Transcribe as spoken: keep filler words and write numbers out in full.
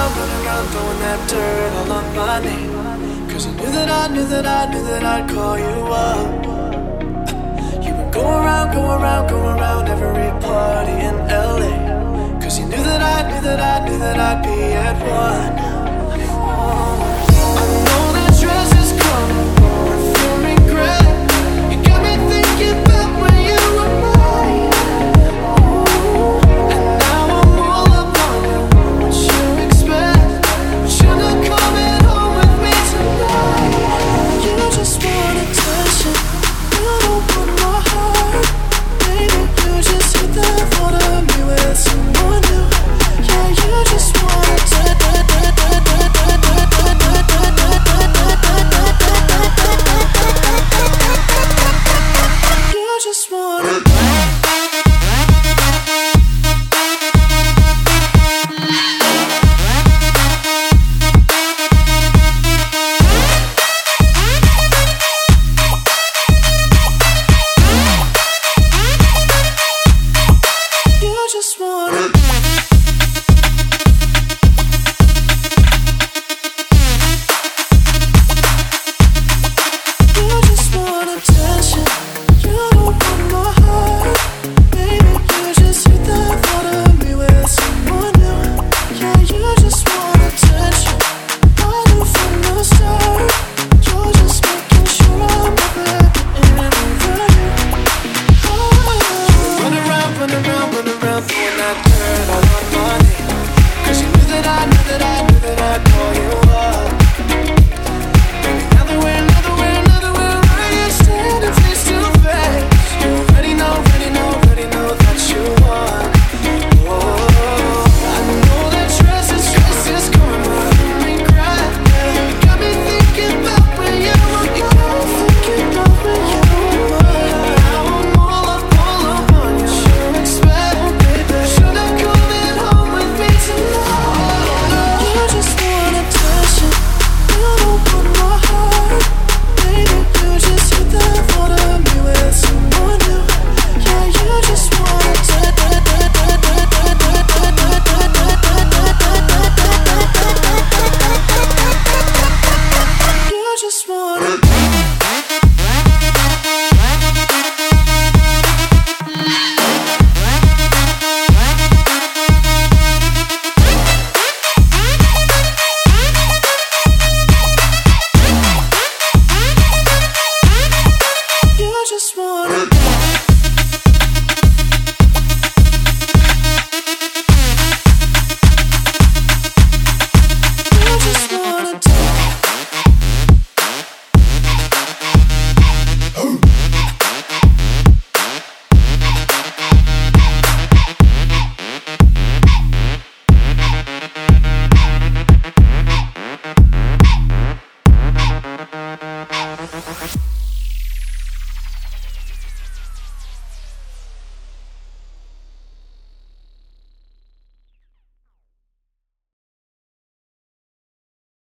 around, run around, throwing that dirt all on my name. Cause you knew that I knew that I knew that I'd call you up. You would go around, go around, go around every party in L A. Cause you knew that I knew that I knew that I'd be at one. I know that dress is coming, going for regret. You got me thinking about when you were mine. And now I'm all up on you. What you expect? But you're not coming home with me tonight. You just want attention. You don't want my heart. Baby, you just hit the thought of me with someone new. Yeah, you just want attention. You just want it. You just want it. You just want attention. You don't want my heart. Baby, you just hit the thought of me with someone new. Yeah, you just want attention. I knew from the start. You're just making sure I'm never getting over you. Oh. Run around, run around, run around, throwing that dirt all on my name. Cause you knew that I knew that I knew that I'd call you up. Baby, now that we're, now that we're, now that we're right here standing face to face, you already know, already know, already know that you won. Oh, I know that dress is, dress is karma, regret. Yeah, you got me thinking about when you were mine. You got me thinking about when you were mine. Now I'm all up, all up on you. Sure expect, baby, you're not coming home with me tonight. You just want attention. You don't want my heart. Baby, you just hit the thought of me with someone new. Yeah, you just want attention. You just want it. You just want it.